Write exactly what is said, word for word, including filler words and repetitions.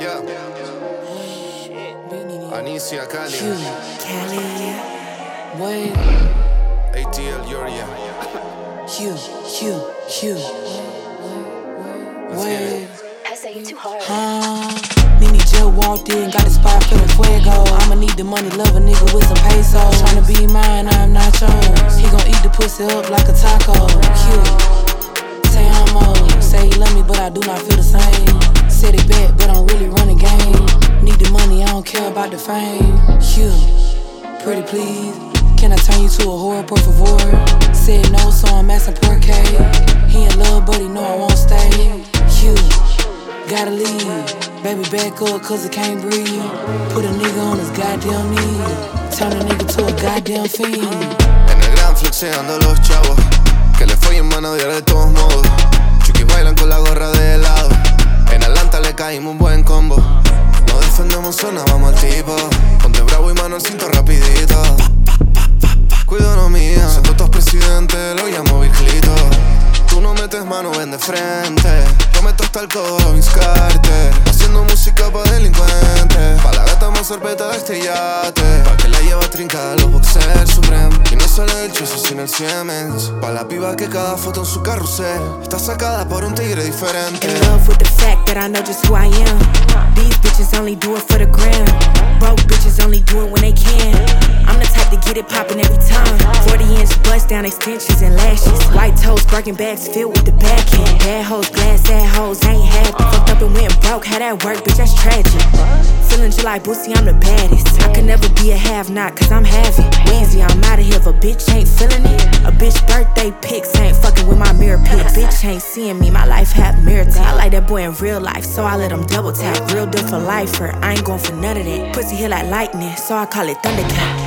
Yeah. Anicia, Cali. Q, Cali. Wait. A T L, Yoria. Q, Q, Q. Wait. I say you too hard. Huh? Nene just walked in, got the spot feeling fuego. I'ma need the money, love a nigga with some pesos. Tryna be mine, I'm not yours. He gon' eat the pussy up like a taco. Q, say I'm old. Say he love me, but I do not feel the same. Said it back, but I'm really running game. Need the money, I don't care about the fame. Q, pretty please. Can I turn you to a whore, por favor? Said no, so I'm asking por qué. He in love, but he know I won't stay. Q, gotta leave. Baby, back up, cause I can't breathe. Put a nigga on his goddamn knees. Turn a nigga to a goddamn fiend. En el gran flexeando los chavos, que le follen mano diaria de todos modos. Chukis bailan con la gorra de helado. En Atlanta le caímos un buen combo. No defendemos zona, vamos al tipo. Ponte bravo y mano al cinto rapidito. Cuido no mía, si tú estás presidente, lo llamo Virgilito. Tú no metes mano, ven de frente. Yo meto hasta el codo, Vince Carter. Haciendo música pa' delincuentes. Pa' la gata más sorbeta de este yate. Pa' que la lleva trincada los boxers Supreme. Y no sale del chuzo sin el Siemens. Pa' la piba que cada foto en su carrusel está sacada por un tigre diferente. In love with the fact that I know just who I am. These bitches only do it for the gram. Broke bitches only do it when they can. I'm the type to get it poppin' every time. forty inch bust down extensions and lashes. White toes, Birkin bags filled with the back end. Bad hoes, glass ad hoes, I ain't happy. Fucked up and went broke, how that work, bitch, that's tragic. Feeling just like Boosie, I'm the baddest. I could never be a have-not, cause I'm having Weezy, I'm out of here, if a bitch ain't feeling it. A bitch birthday pics ain't fucking with my mirror pic. Bitch ain't seeing me, my life have mirror tap. I like that boy in real life, so I let him double tap. Real deal for lifer, I ain't going for none of that. Pussy hit like lightning, so I call it Thundercat.